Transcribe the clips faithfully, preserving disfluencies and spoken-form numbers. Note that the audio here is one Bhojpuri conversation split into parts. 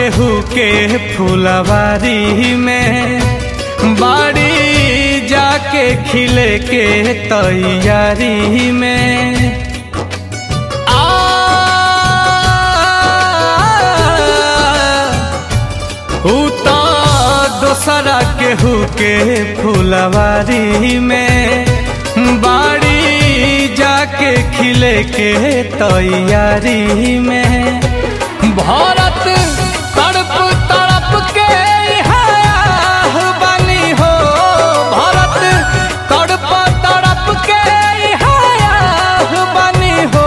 केहू के फुलवारी में बाड़ी जाके खिले के तैयारी में आ उता दोसरा केहू के फुलवारी में बाड़ी जाके खिले के तैयारी में भारत तड़प तड़प के हाय बनी हो भारत तड़प तड़प के हाय बनी हो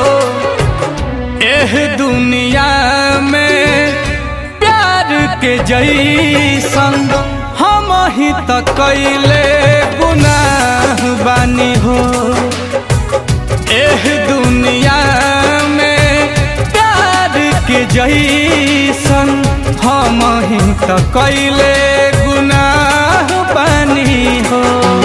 एह दुनिया में प्यार के जैसन हम ही त कैले गुनाह बानी हो एह दुनिया में प्यार के जैसन हम ही त कैले गुनाह बानी हो।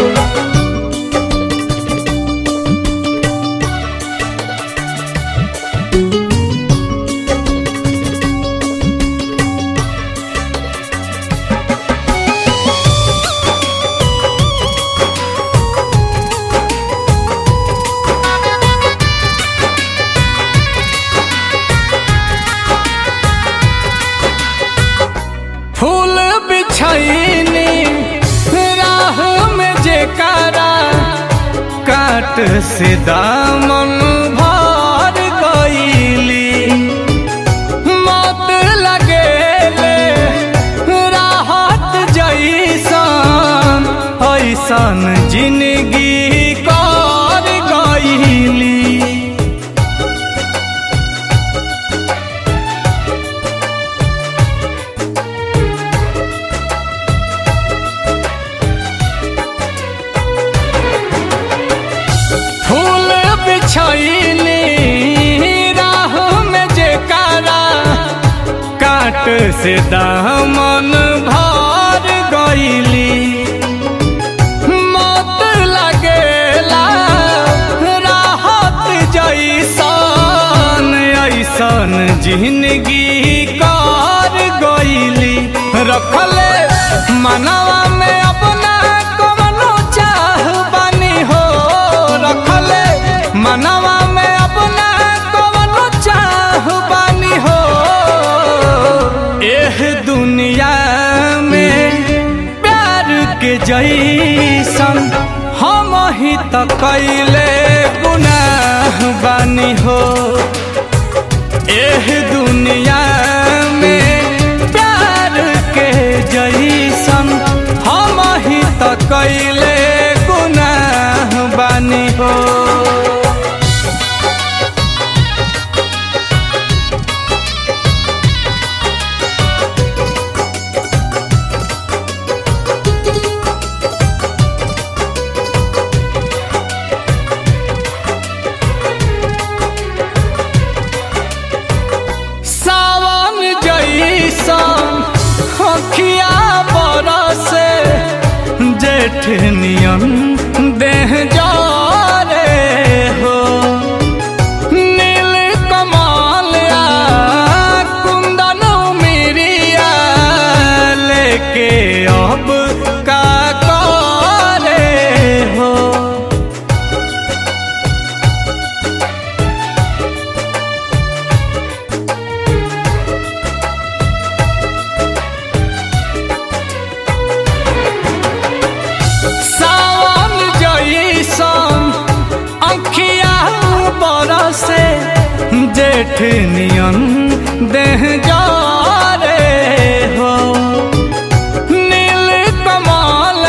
फूल बिछैनी राह में जेकारा काट से दामन भर गईली मौत लगेले राहत जैसन ऐसन जिंदगी कर गईली छैनी राह में जेकारा काट से दामन भर गईली मौत लगेला राहत जैसन ऐसन जिंदगी कर गईली रखले मनवा में अपना कवनो चाह बनी हो रखले मनवा में अपना कवनो चाह बानी हो एह दुनिया में प्यार के जैसन हम ही त कैले गुनाह बानी हो एह दुनिया में प्यार के जैसन हम ही त कैले गुनाह बानी हो। अखिया बरसे जेठ नियन देह जारे हो नील कमल कुंदन मिरिया लेके अब का करे हो से जेठ नियन देह जारे हो नील कमल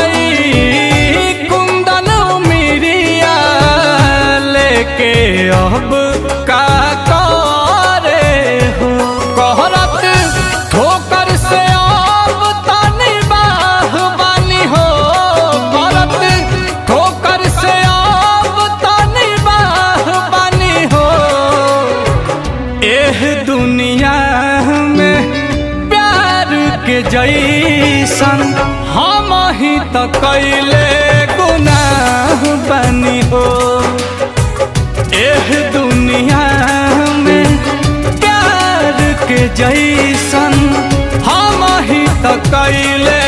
कुंदन मिरिया लेके अब का करे हो कहरत ठोकर से अब तनी बाह बानी हो कहरत ठोकर से अब तनी बाह बानी हो एह दुनिया में प्यार के जैसन हम ही त कैले गुनाह बानी हो एह दुनिया में प्यार के के जैसन हम ही त कैले